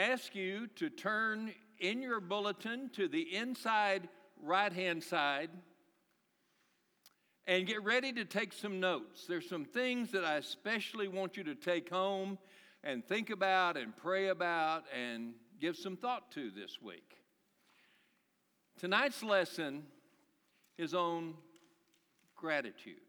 ask you to turn in your bulletin to the inside right-hand side and get ready to take some notes. There's some things that I especially want you to take home and think about and pray about and give some thought to this week. Tonight's lesson is on gratitude.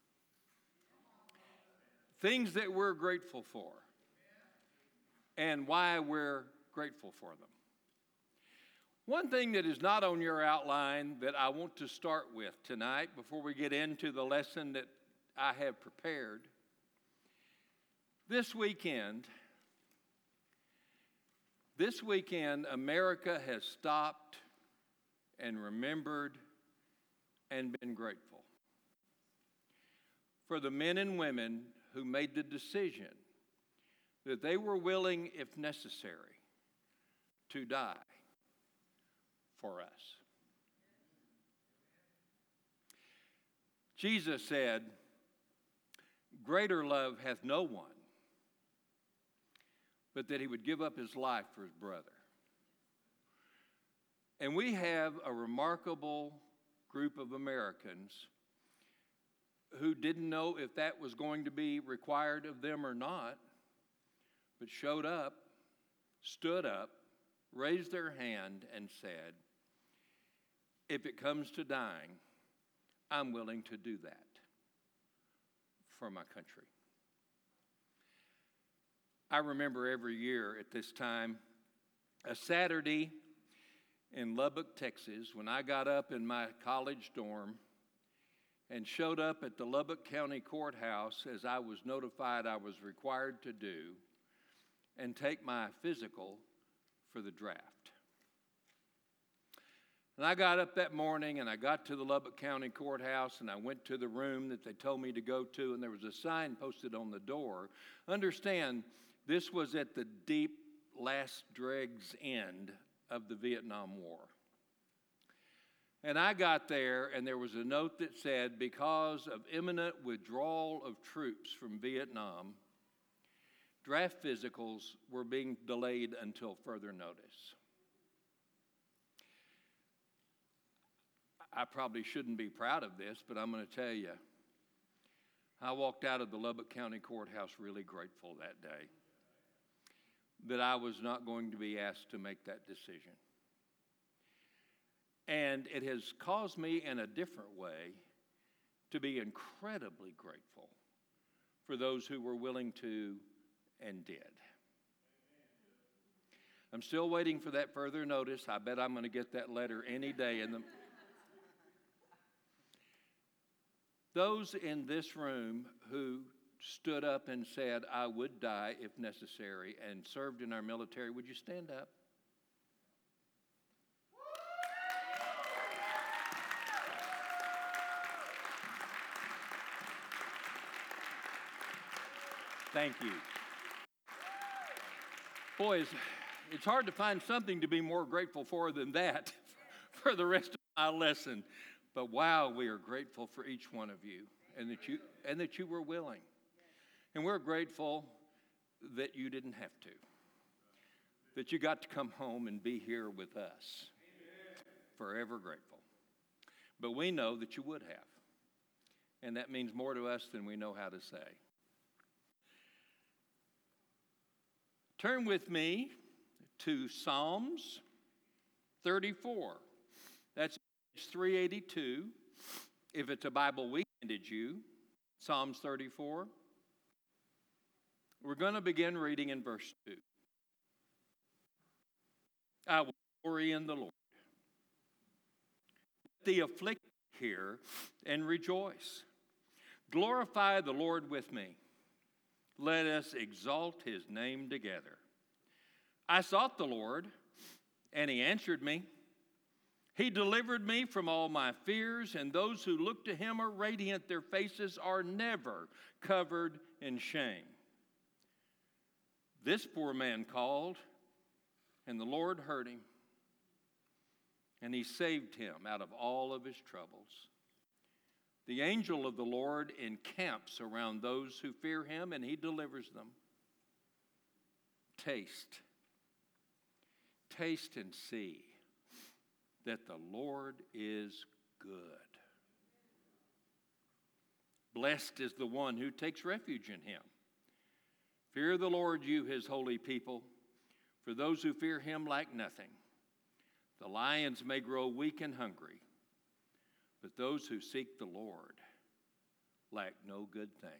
Things that we're grateful for and why we're grateful for them. One thing that is not on your outline that I want to start with tonight before we get into the lesson that I have prepared. This weekend, America has stopped and remembered and been grateful for the men and women who made the decision that they were willing, if necessary, to die for us. Jesus said, "Greater love hath no one, but that he would give up his life for his brother." And we have a remarkable group of Americans who didn't know if that was going to be required of them or not, but showed up, stood up, raised their hand, and said, "If it comes to dying, I'm willing to do that for my country." I remember every year at this time, a Saturday in Lubbock, Texas, when I got up in my college dorm and showed up at the Lubbock County Courthouse as I was notified I was required to do, and take my physical for the draft. And I got up that morning and I got to the Lubbock County Courthouse and I went to the room that they told me to go to, and there was a sign posted on the door. Understand, this was at the deep last dregs end of the Vietnam War. And I got there and there was a note that said, because of imminent withdrawal of troops from Vietnam, draft physicals were being delayed until further notice. I probably shouldn't be proud of this, but I'm going to tell you, I walked out of the Lubbock County Courthouse really grateful that day that I was not going to be asked to make that decision. And it has caused me in a different way to be incredibly grateful for those who were willing to and did. I'm still waiting for that further notice. I bet I'm going to get that letter any day. Those in this room who stood up and said, "I would die if necessary," and served in our military, would you stand up? Thank you. Boys, it's hard to find something to be more grateful for than that for the rest of my lesson. But wow, we are grateful for each one of you and that you were willing. And we're grateful that you didn't have to. That you got to come home and be here with us. Forever grateful. But we know that you would have. And that means more to us than we know how to say. Turn with me to Psalms 34. That's page 382. If it's a Bible we handed you, Psalms 34. We're going to begin reading in verse 2. I will glory in the Lord. Let the afflicted hear and rejoice. Glorify the Lord with me. Let us exalt his name together. I sought the Lord, and he answered me. He delivered me from all my fears, and those who look to him are radiant. Their faces are never covered in shame. This poor man called, and the Lord heard him, and he saved him out of all of his troubles. The angel of the Lord encamps around those who fear him, and he delivers them. Taste taste and see that the Lord is good. Blessed is the one who takes refuge in him. Fear the Lord, you his holy people, for those who fear him lack nothing. The lions may grow weak and hungry, but those who seek the Lord lack no good thing.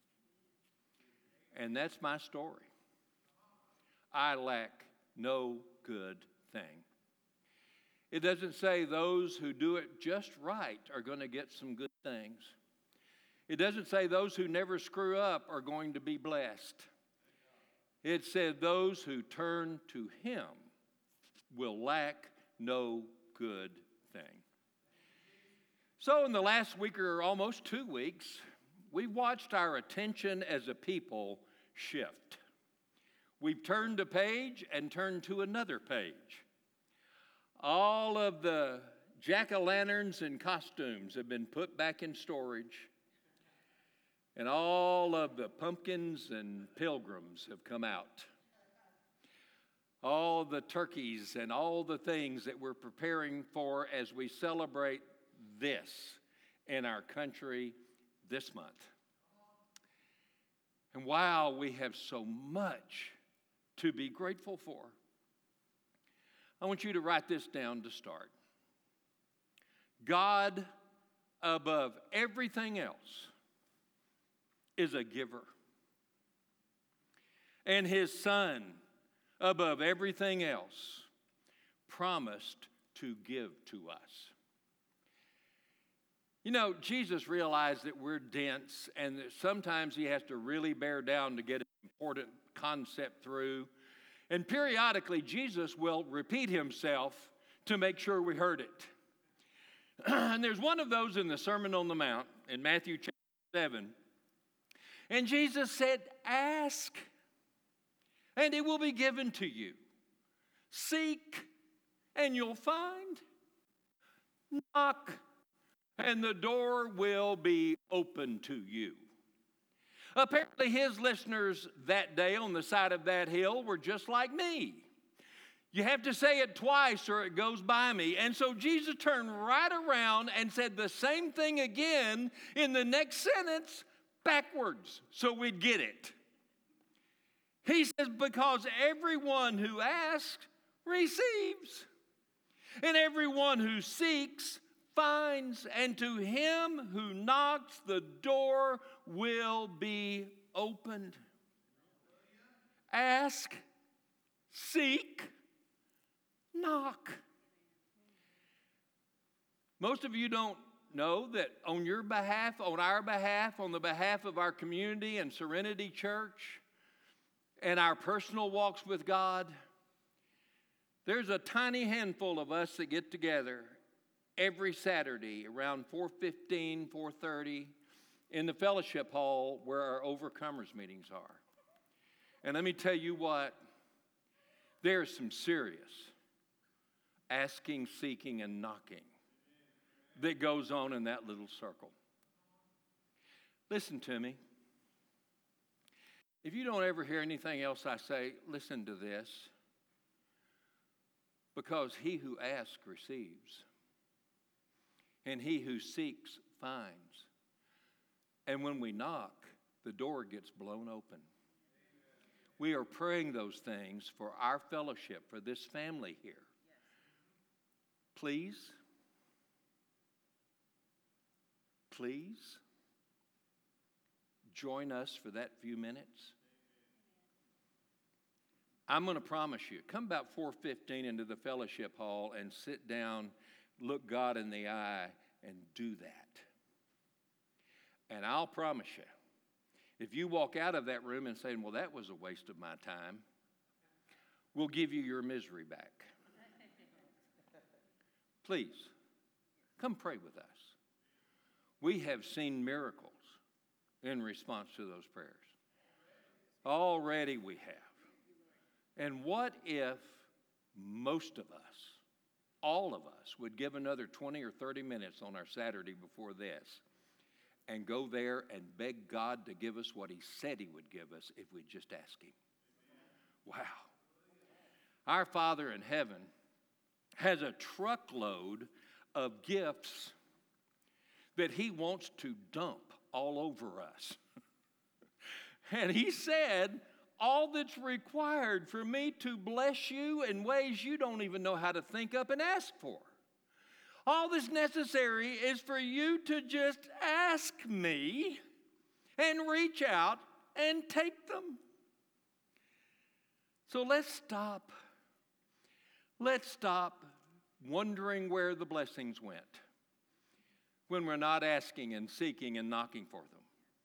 And that's my story. I lack no good thing. It doesn't say those who do it just right are going to get some good things. It doesn't say those who never screw up are going to be blessed. It said those who turn to him will lack no good thing. So in the last week or almost 2 weeks, we've watched our attention as a people shift. We've turned a page and turned to another page. All of the jack-o'-lanterns and costumes have been put back in storage. And all of the pumpkins and pilgrims have come out. All the turkeys and all the things that we're preparing for as we celebrate this in our country this month. And wow, we have so much to be grateful for. I want you to write this down to start. God, above everything else, is a giver. And his Son, above everything else, promised to give to us. You know, Jesus realized that we're dense and that sometimes he has to really bear down to get an important concept through. And periodically, Jesus will repeat himself to make sure we heard it. And there's one of those in the Sermon on the Mount in Matthew chapter 7. And Jesus said, ask, and it will be given to you. Seek, and you'll find. Knock, and the door will be open to you. Apparently, his listeners that day on the side of that hill were just like me. You have to say it twice or it goes by me. And so Jesus turned right around and said the same thing again in the next sentence backwards so we'd get it. He says, because everyone who asks receives, and everyone who seeks finds, and to him who knocks, the door will be opened. Ask, seek, knock. Most of you don't know that on your behalf, on our behalf, on the behalf of our community and Serenity Church and our personal walks with God, there's a tiny handful of us that get together every Saturday around 4:15, 4:30 in the fellowship hall where our Overcomers meetings are. And let me tell you what, there's some serious asking, seeking, and knocking that goes on in that little circle. Listen to me. If you don't ever hear anything else I say, listen to this. Because he who asks receives, and he who seeks finds. And when we knock, the door gets blown open. We are praying those things for our fellowship, for this family here. Please, join us for that few minutes. I'm going to promise you, come about 4:15 into the fellowship hall and sit down, look God in the eye, and do that. And I'll promise you, if you walk out of that room and say, well, that was a waste of my time, we'll give you your misery back. Please, come pray with us. We have seen miracles in response to those prayers. Already we have. And what if most of us, all of us, would give another 20 or 30 minutes on our Saturday before this and go there and beg God to give us what he said he would give us if we just ask him? Wow. Our Father in heaven has a truckload of gifts that he wants to dump all over us. And he said, all that's required for me to bless you in ways you don't even know how to think up and ask for. All that's necessary is for you to just ask me and reach out and take them. So let's stop. Let's stop wondering where the blessings went when we're not asking and seeking and knocking for them.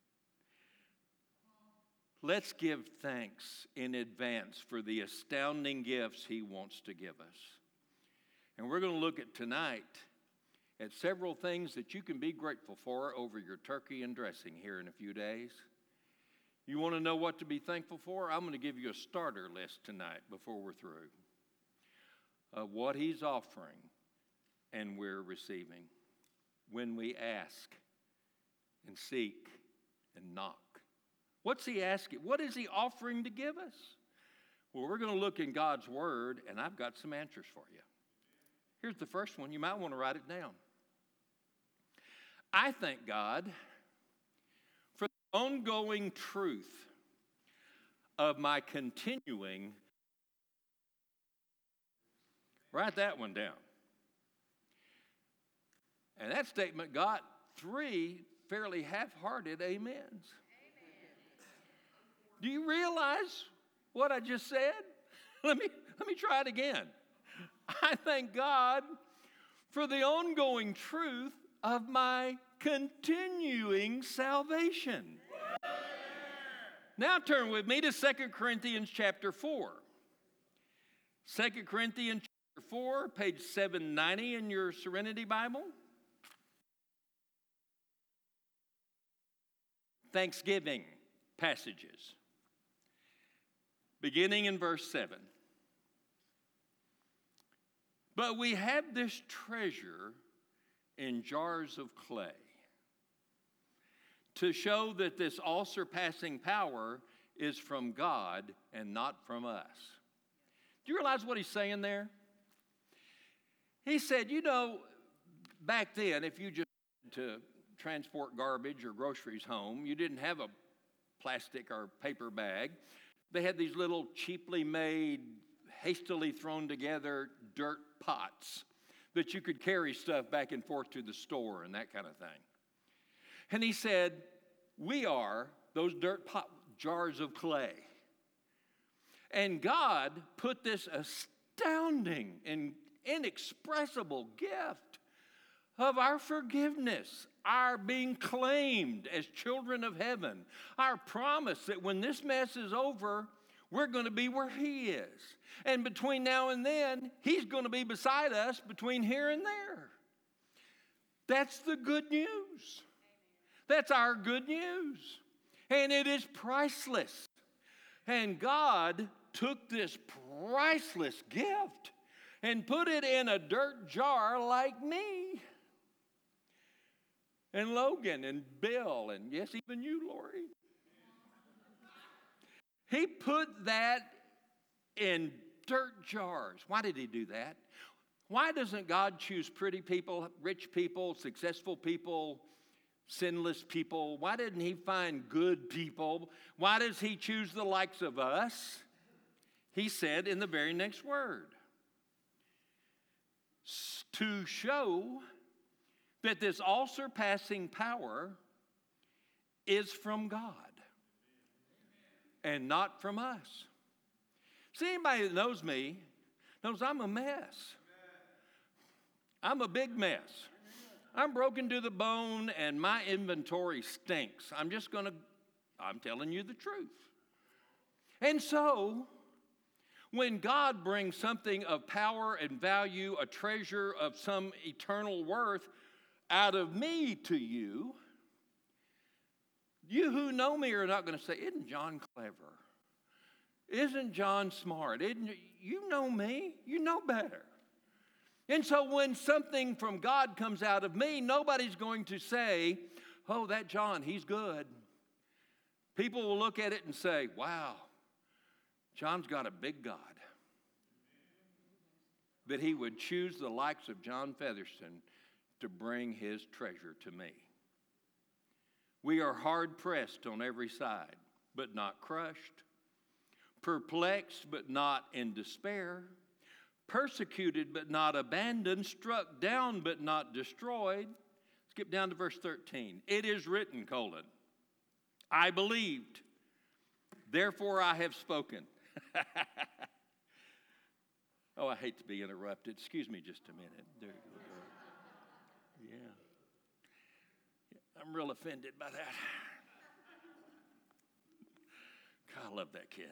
Let's give thanks in advance for the astounding gifts he wants to give us. And we're going to look at tonight at several things that you can be grateful for over your turkey and dressing here in a few days. You want to know what to be thankful for? I'm going to give you a starter list tonight before we're through of what he's offering and we're receiving when we ask and seek and knock. What's he asking? What is he offering to give us? Well, we're going to look in God's Word, and I've got some answers for you. Here's the first one. You might want to write it down. I thank God for the ongoing truth of my continuing. Write that one down. And that statement got 3 fairly half-hearted amens. Do you realize what I just said? Let me try it again. I thank God for the ongoing truth of my continuing salvation. Now turn with me to 2 Corinthians chapter 4. 2 Corinthians chapter 4, page 790 in your Serenity Bible. Thanksgiving passages. Beginning in verse 7. But we have this treasure in jars of clay to show that this all-surpassing power is from God and not from us. Do you realize what he's saying there? He said, back then, if you just had to transport garbage or groceries home, you didn't have a plastic or paper bag. They had these little cheaply made, hastily thrown together dirt pots that you could carry stuff back and forth to the store and that kind of thing. And he said, we are those dirt pot jars of clay. And God put this astounding and inexpressible gift of our forgiveness, our being claimed as children of heaven, our promise that when this mess is over, we're going to be where he is. And between now and then, he's going to be beside us between here and there. That's the good news. That's our good news. And it is priceless. And God took this priceless gift and put it in a dirt jar like me. And Logan and Bill and yes, even you, Lori. He put that in dirt jars. Why did he do that? Why doesn't God choose pretty people, rich people, successful people, sinless people? Why didn't he find good people? Why does he choose the likes of us? He said in the very next word, to show that this all-surpassing power is from God and not from us. See, anybody that knows me knows I'm a mess. I'm a big mess. I'm broken to the bone and my inventory stinks. I'm telling you the truth. And so, when God brings something of power and value, a treasure of some eternal worth out of me to you, you who know me are not going to say, isn't John clever? Isn't John smart? You know me. You know better. And so when something from God comes out of me, nobody's going to say, oh, that John, he's good. People will look at it and say, wow, John's got a big God. that he would choose the likes of John Featherston to bring his treasure to me. We are hard pressed on every side, but not crushed, perplexed, but not in despair, persecuted, but not abandoned, struck down, but not destroyed. Skip down to verse 13. It is written, I believed, therefore I have spoken. Oh, I hate to be interrupted. Excuse me just a minute. There you go. Yeah. I'm real offended by that. God, I love that kid.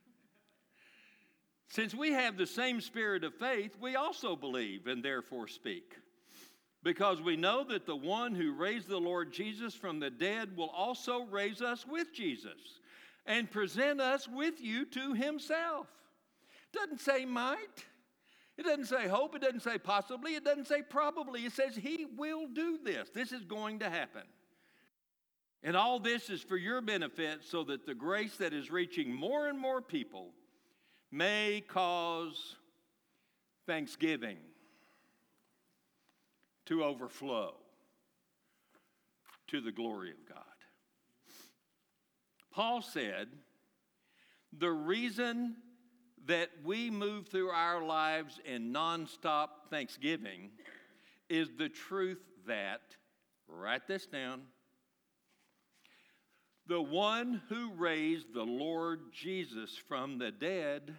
Since we have the same spirit of faith, we also believe and therefore speak. Because we know that the one who raised the Lord Jesus from the dead will also raise us with Jesus and present us with you to himself. It doesn't say might. It doesn't say hope. It doesn't say possibly. It doesn't say probably. It says he will do this. This is going to happen. And all this is for your benefit so that the grace that is reaching more and more people may cause thanksgiving to overflow to the glory of God. Paul said, the reason that we move through our lives in nonstop thanksgiving is the truth that, write this down, the one who raised the Lord Jesus from the dead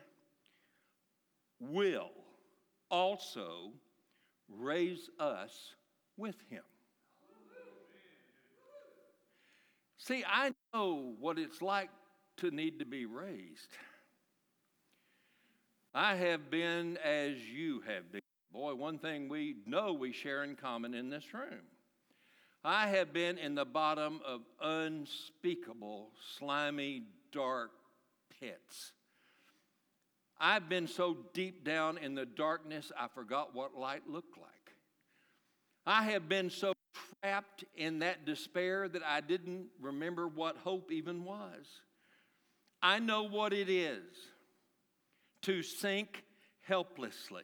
will also raise us with him. See, I know what it's like to need to be raised. I have been as you have been. Boy, one thing we know we share in common in this room. I have been in the bottom of unspeakable, slimy, dark pits. I've been so deep down in the darkness, I forgot what light looked like. I have been so trapped in that despair that I didn't remember what hope even was. I know what it is to sink helplessly,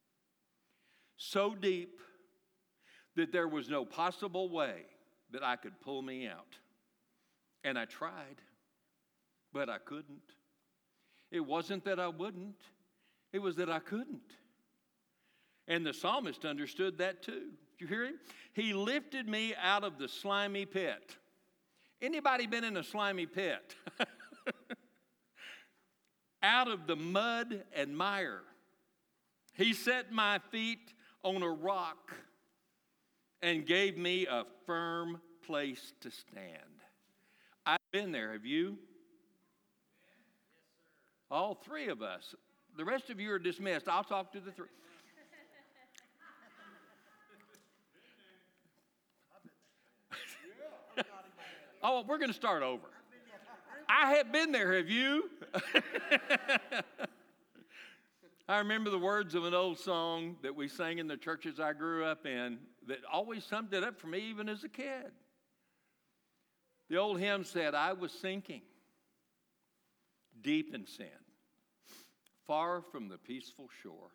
so deep that there was no possible way that I could pull me out. And I tried, but I couldn't. It wasn't that I wouldn't, it was that I couldn't. And the psalmist understood that too. Did you hear him? He lifted me out of the slimy pit. Anybody been in a slimy pit? Out of the mud and mire. He set my feet on a rock and gave me a firm place to stand. I've been there. Have you? All three of us. The rest of you are dismissed. I'll talk to the three. Oh, we're going to start over. I have been there. Have you? I remember the words of an old song that we sang in the churches I grew up in that always summed it up for me even as a kid. The old hymn said, I was sinking deep in sin, far from the peaceful shore,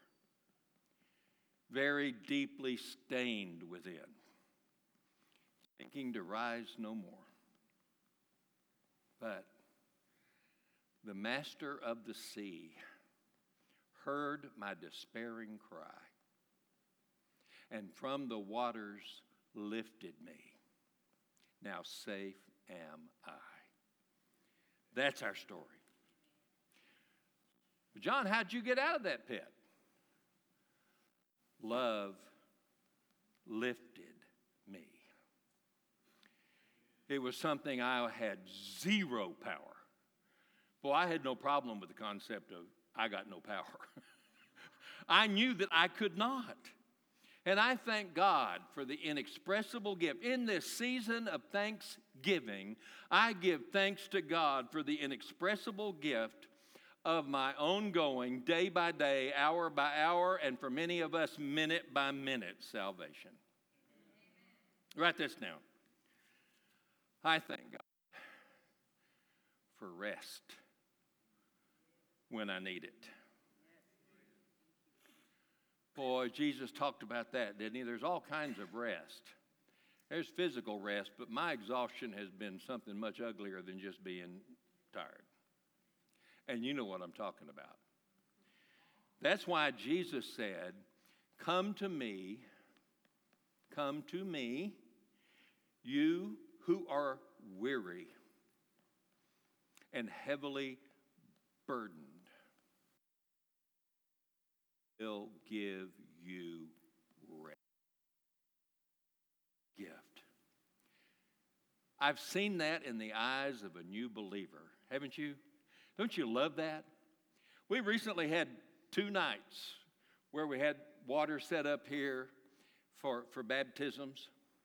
very deeply stained within, thinking to rise no more. But the master of the sea heard my despairing cry, and from the waters lifted me. Now safe am I. That's our story. But John, how'd you get out of that pit? Love lifted me. It was something I had zero power. Well, I had no problem with the concept of I got no power. I knew that I could not. And I thank God for the inexpressible gift. In this season of thanksgiving, I give thanks to God for the inexpressible gift of my own going, day by day, hour by hour, and for many of us, minute by minute salvation. Write this down. I thank God for rest when I need it. Boy, Jesus talked about that, didn't he? There's all kinds of rest. There's physical rest, but my exhaustion has been something much uglier than just being tired. And you know what I'm talking about. That's why Jesus said, come to me, you who are weary and heavily burdened. He'll give you rest. Gift. I've seen that in the eyes of a new believer, haven't you? Don't you love that? We recently had 2 nights where we had water set up here for baptisms.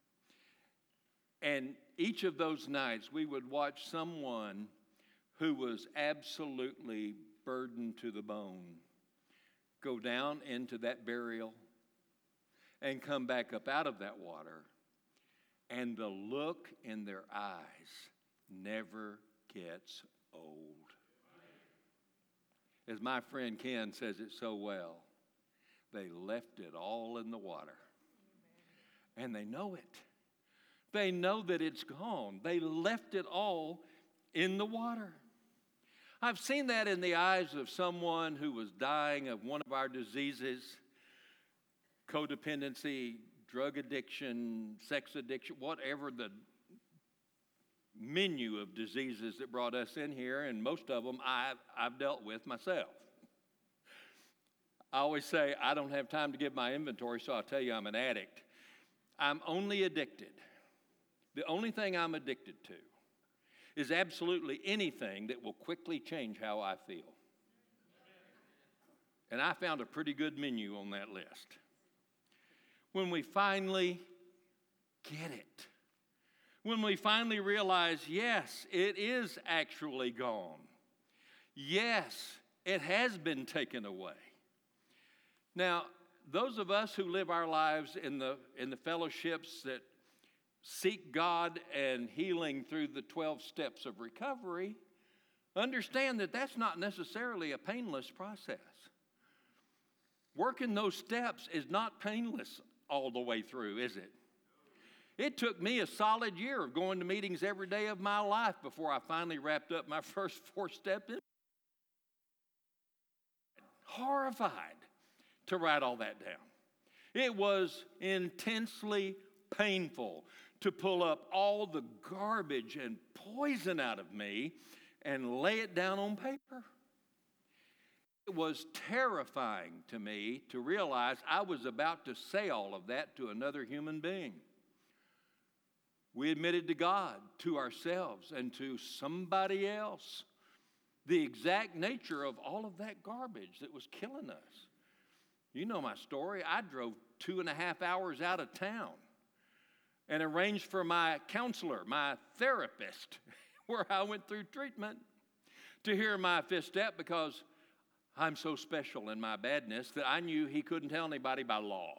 And each of those nights we would watch someone who was absolutely burdened to the bone go down into that burial and come back up out of that water. And the look in their eyes never gets old. As my friend Ken says it so well, they left it all in the water. And they know it. They know that it's gone. They left it all in the water. I've seen that in the eyes of someone who was dying of one of our diseases, codependency, drug addiction, sex addiction, whatever the menu of diseases that brought us in here, and most of them I've dealt with myself. I always say I don't have time to give my inventory, so I'll tell you I'm an addict. I'm only addicted. The only thing I'm addicted to is absolutely anything that will quickly change how I feel. And I found a pretty good menu on that list. When we finally get it, when we finally realize, yes, it is actually gone. Yes, it has been taken away. Now, those of us who live our lives in the fellowships that seek God and healing through the 12 steps of recovery, understand that that's not necessarily a painless process. Working those steps is not painless all the way through, is it? It took me a solid year of going to meetings every day of my life before I finally wrapped up my first 4 steps. Horrified to write all that down. It was intensely painful to pull up all the garbage and poison out of me and lay it down on paper. It was terrifying to me to realize I was about to say all of that to another human being. We admitted to God, to ourselves, and to somebody else the exact nature of all of that garbage that was killing us. You know my story. I drove 2.5 hours out of town and arranged for my counselor, my therapist, where I went through treatment, to hear my 5th step, because I'm so special in my badness that I knew he couldn't tell anybody by law.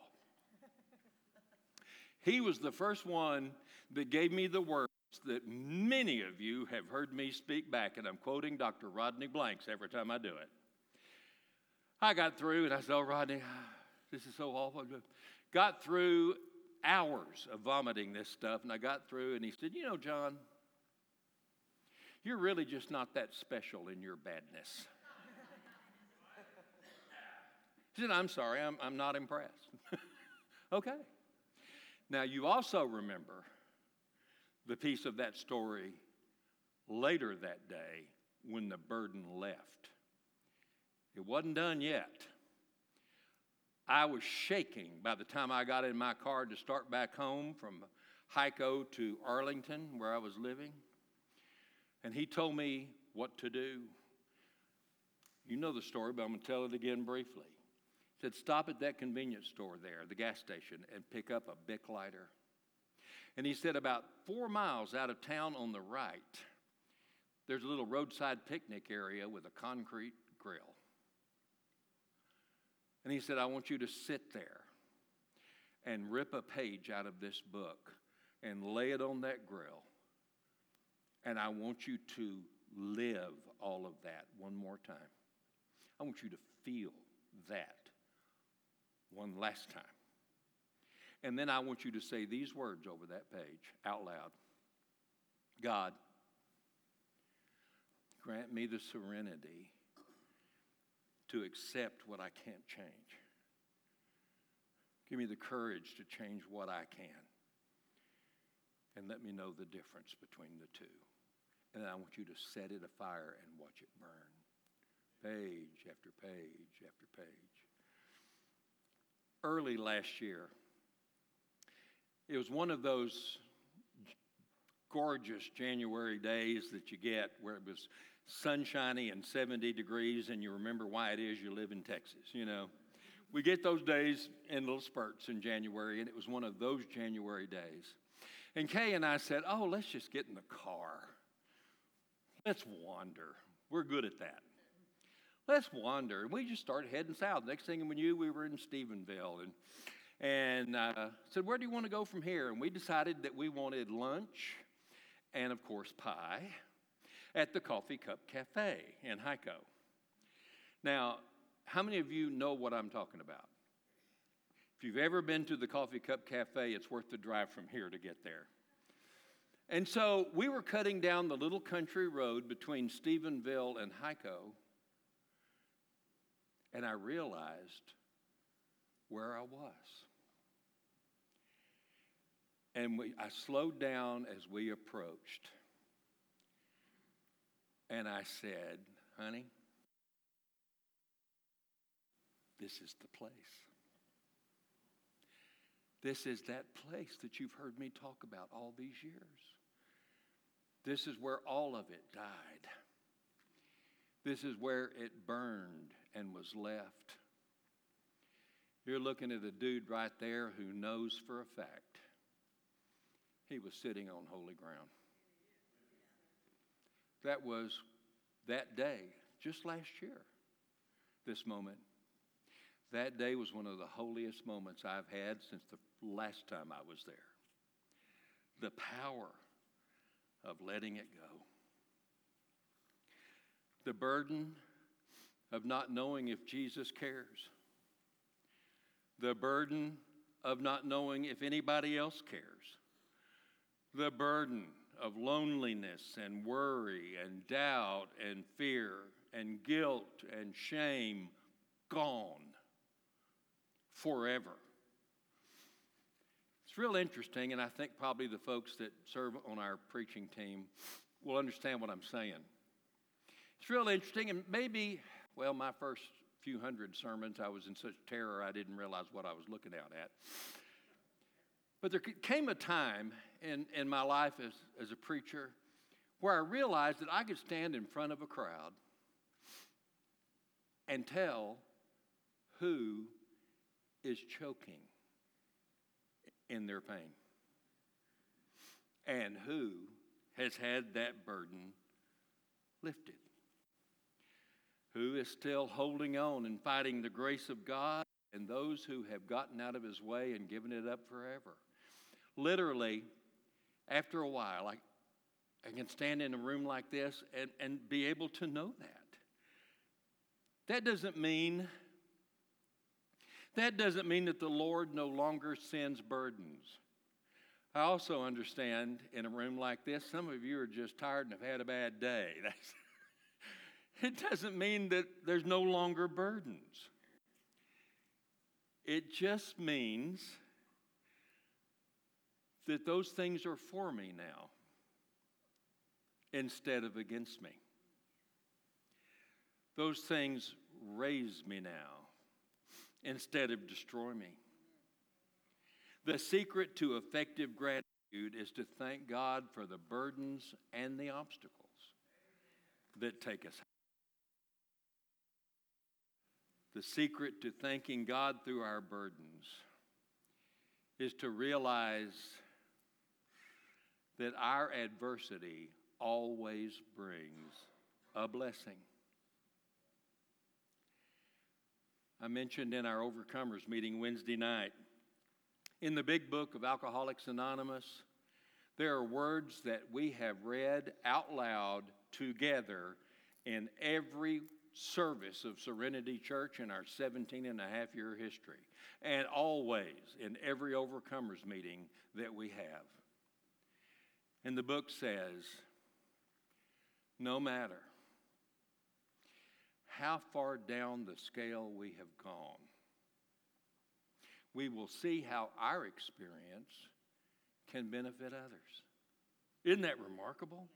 He was the first one that gave me the words that many of you have heard me speak back, and I'm quoting Dr. Rodney Blanks every time I do it. I got through, and I said, "Oh, Rodney, this is so awful." Got through hours of vomiting this stuff, and I got through, and he said, "You know, John, you're really just not that special in your badness." He said, "I'm sorry, I'm not impressed." Okay. Now, you also remember the piece of that story later that day when the burden left. It wasn't done yet. I was shaking by the time I got in my car to start back home from Hico to Arlington, where I was living. And he told me what to do. You know the story, but I'm going to tell it again briefly. He said, "Stop at that convenience store there, the gas station, and pick up a Bic lighter." And he said, about 4 miles out of town on the right, there's a little roadside picnic area with a concrete grill. And he said, "I want you to sit there and rip a page out of this book and lay it on that grill. And I want you to live all of that one more time. I want you to feel that one last time. And then I want you to say these words over that page out loud. God, grant me the serenity to accept what I can't change. Give me the courage to change what I can. And let me know the difference between the two. And then I want you to set it afire and watch it burn. Page after page after page. Early last year, it was one of those gorgeous January days that you get where it was sunshiny and 70 degrees, and you remember why it is you live in Texas, you know. We get those days in little spurts in January, and it was one of those January days. And Kay and I said, oh, let's just get in the car. Let's wander. We're good at that. Let's wander. And we just started heading south. Next thing we knew, we were in Stephenville. And said, where do you want to go from here? And we decided that we wanted lunch and, of course, pie at the Coffee Cup Cafe in Hico. Now, how many of you know what I'm talking about? If you've ever been to the Coffee Cup Cafe, it's worth the drive from here to get there. And so we were cutting down the little country road between Stephenville and Hico, and I realized where I was. And I slowed down as we approached. And I said, honey, this is the place. This is that place that you've heard me talk about all these years. This is where all of it died. This is where it burned and was left. You're looking at a dude right there who knows for a fact he was sitting on holy ground. That was that day, just last year, this moment. That day was one of the holiest moments I've had since the last time I was there. The power of letting it go. The burden of not knowing if Jesus cares. The burden of not knowing if anybody else cares. The burden of loneliness and worry and doubt and fear and guilt and shame gone forever. It's real interesting, and I think probably the folks that serve on our preaching team will understand what I'm saying. It's real interesting, and maybe, well, my first few hundred sermons, I was in such terror I didn't realize what I was looking out at. But there came a time in my life as a preacher where I realized that I could stand in front of a crowd and tell who is choking in their pain and who has had that burden lifted, who is still holding on and fighting the grace of God, and those who have gotten out of his way and given it up forever. Literally, after a while, I can stand in a room like this and be able to know that. That doesn't mean that the Lord no longer sends burdens. I also understand in a room like this, some of you are just tired and have had a bad day. It doesn't mean that there's no longer burdens. It just means that those things are for me now instead of against me. Those things raise me now instead of destroy me. The secret to effective gratitude is to thank God for the burdens and the obstacles that take us. The secret to thanking God through our burdens is to realize that our adversity always brings a blessing. I mentioned in our Overcomers meeting Wednesday night, in the big book of Alcoholics Anonymous, there are words that we have read out loud together in every service of Serenity Church in our 17 and a half year history, and always in every Overcomers meeting that we have. And the book says, no matter how far down the scale we have gone, we will see how our experience can benefit others. Isn't that remarkable?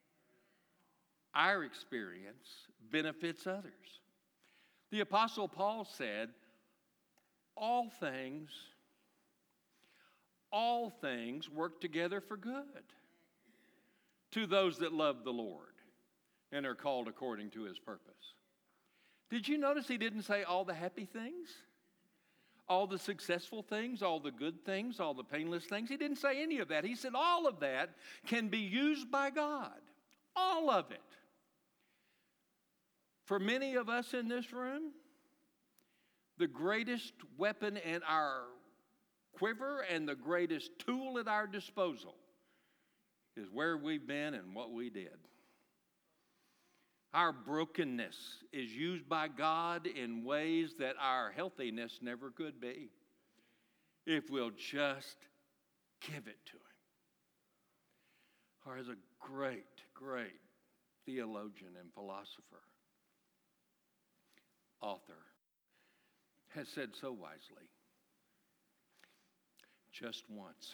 Our experience benefits others. The Apostle Paul said, all things work together for good to those that love the Lord and are called according to his purpose. Did you notice he didn't say all the happy things? All the successful things, all the good things, all the painless things? He didn't say any of that. He said all of that can be used by God. All of it. For many of us in this room, the greatest weapon in our quiver and the greatest tool at our disposal is where we've been and what we did. Our brokenness is used by God in ways that our healthiness never could be, if we'll just give it to him. Or as a great, great theologian and philosopher, author, has said so wisely, just once.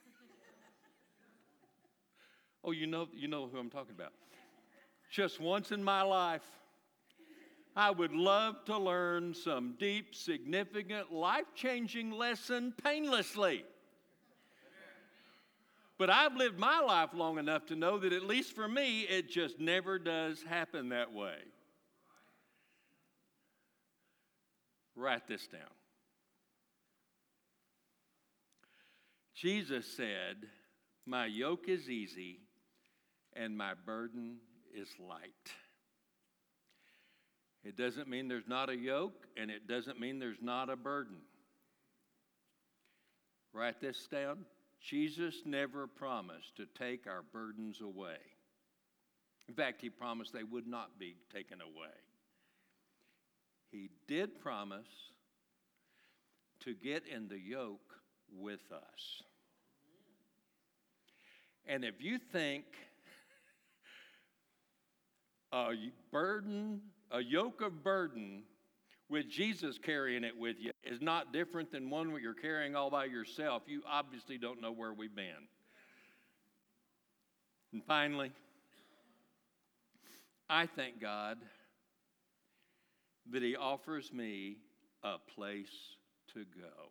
Oh, you know who I'm talking about. Just once in my life, I would love to learn some deep, significant, life-changing lesson painlessly. But I've lived my life long enough to know that at least for me, it just never does happen that way. Write this down. Jesus said, my yoke is easy and my burden is light. It doesn't mean there's not a yoke, and it doesn't mean there's not a burden. Write this down. Jesus never promised to take our burdens away. In fact, he promised they would not be taken away. He did promise to get in the yoke with us. And if you think a yoke of burden with Jesus carrying it with you is not different than one where you're carrying all by yourself, you obviously don't know where we've been. And finally, I thank God that he offers me a place to go.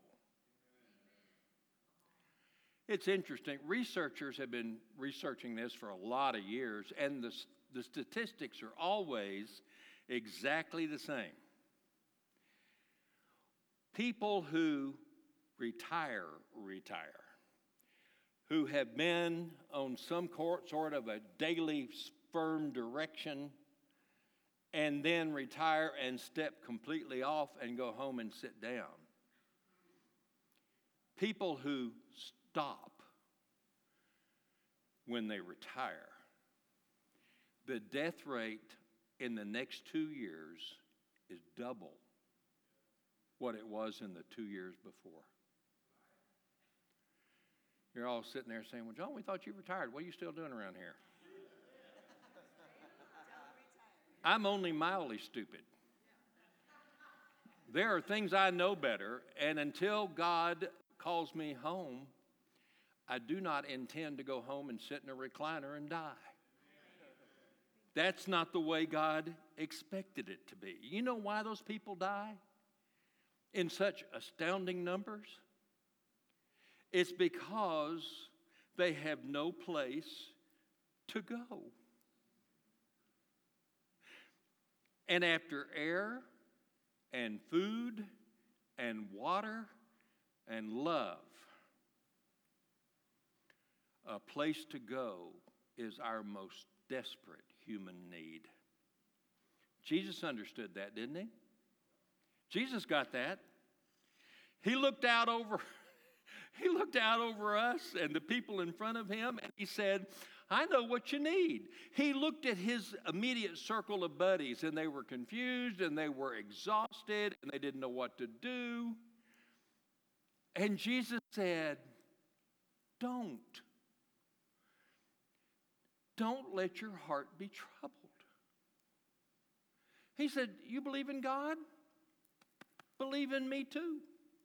It's interesting. Researchers have been researching this for a lot of years, and the statistics are always exactly the same. People who retire, who have been on some sort of a daily firm direction, and then retire and step completely off and go home and sit down. People who stop when they retire. The death rate in the next 2 years is double what it was in the 2 years before. You're all sitting there saying, well, John, we thought you retired. What are you still doing around here? I'm only mildly stupid. There are things I know better, and until God calls me home, I do not intend to go home and sit in a recliner and die. That's not the way God expected it to be. You know why those people die in such astounding numbers? It's because they have no place to go. And after air and food and water and love, a place to go is our most desperate human need. Jesus understood that, didn't he? Jesus got that. He looked out over us and the people in front of him, and he said, I know what you need. He looked at his immediate circle of buddies, and they were confused, and they were exhausted, and they didn't know what to do. And Jesus said, don't. Don't let your heart be troubled. He said, you believe in God? Believe in me too.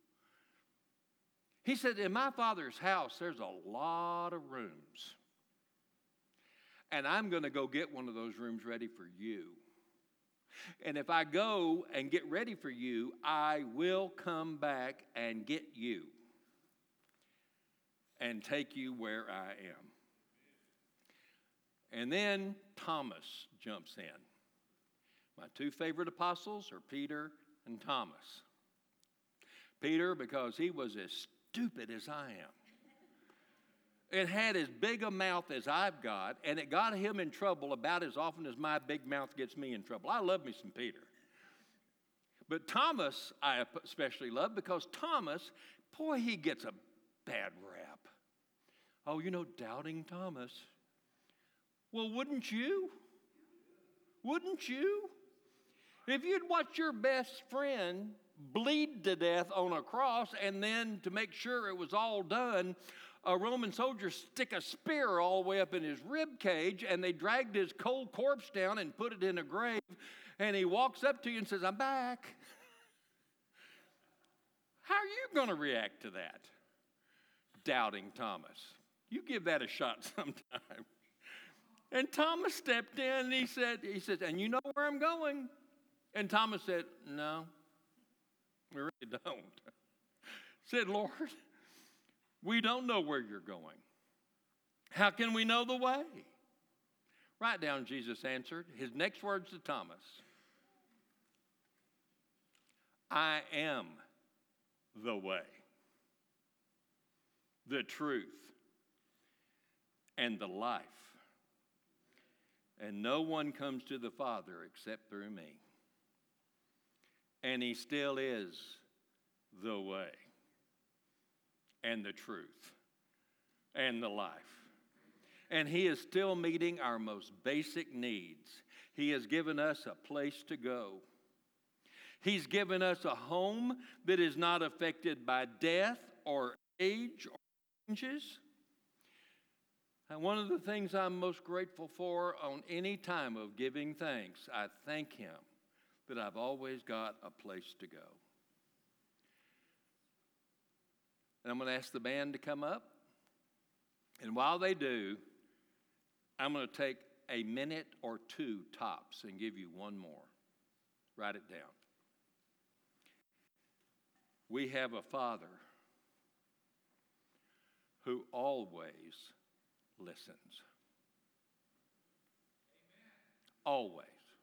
He said, in my Father's house, there's a lot of rooms. And I'm going to go get one of those rooms ready for you. And if I go and get ready for you, I will come back and get you and take you where I am. And then Thomas jumps in. My two favorite apostles are Peter and Thomas. Peter, because he was as stupid as I am. It had as big a mouth as I've got, and it got him in trouble about as often as my big mouth gets me in trouble. I love me some Peter. But Thomas, I especially love, because Thomas, boy, he gets a bad rap. Oh, you know, doubting Thomas. Well, wouldn't you? Wouldn't you? If you'd watch your best friend bleed to death on a cross, and then to make sure it was all done, a Roman soldier stick a spear all the way up in his rib cage, and they dragged his cold corpse down and put it in a grave, and he walks up to you and says, I'm back. How are you going to react to that? Doubting Thomas. You give that a shot sometime. And Thomas stepped in and he says, and you know where I'm going? And Thomas said, no, we really don't. Said, Lord, we don't know where you're going. How can we know the way? Write down, Jesus answered. His next words to Thomas. I am the way, the truth, and the life. And no one comes to the Father except through me. And he still is the way and the truth and the life. And he is still meeting our most basic needs. He has given us a place to go. He's given us a home that is not affected by death or age or changes. And one of the things I'm most grateful for on any time of giving thanks, I thank him that I've always got a place to go. And I'm going to ask the band to come up. And while they do, I'm going to take a minute or two tops and give you one more. Write it down. We have a Father who always listens. Always.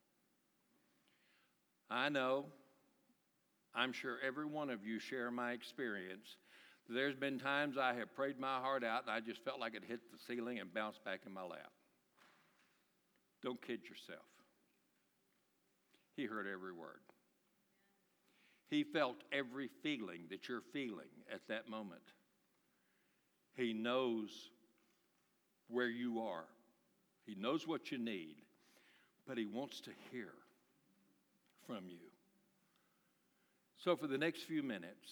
I know, I'm sure every one of you share my experience. There's been times I have prayed my heart out and I just felt like it hit the ceiling and bounced back in my lap. Don't kid yourself. He heard every word. He felt every feeling that you're feeling at that moment. He knows where you are. He knows what you need, but he wants to hear from you. So for the next few minutes,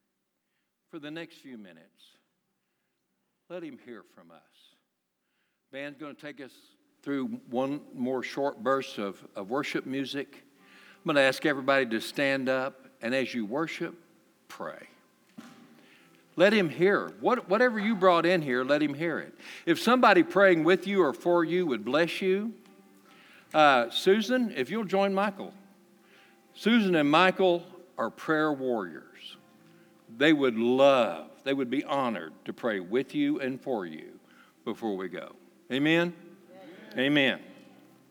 let him hear from us. Band's going to take us through one more short burst of worship music. I'm going to ask everybody to stand up, and as you worship, pray. Let him hear. Whatever you brought in here, let him hear it. If somebody praying with you or for you would bless you, Susan, if you'll join Michael. Susan and Michael are prayer warriors. They would be honored to pray with you and for you before we go. Amen? Amen. Amen.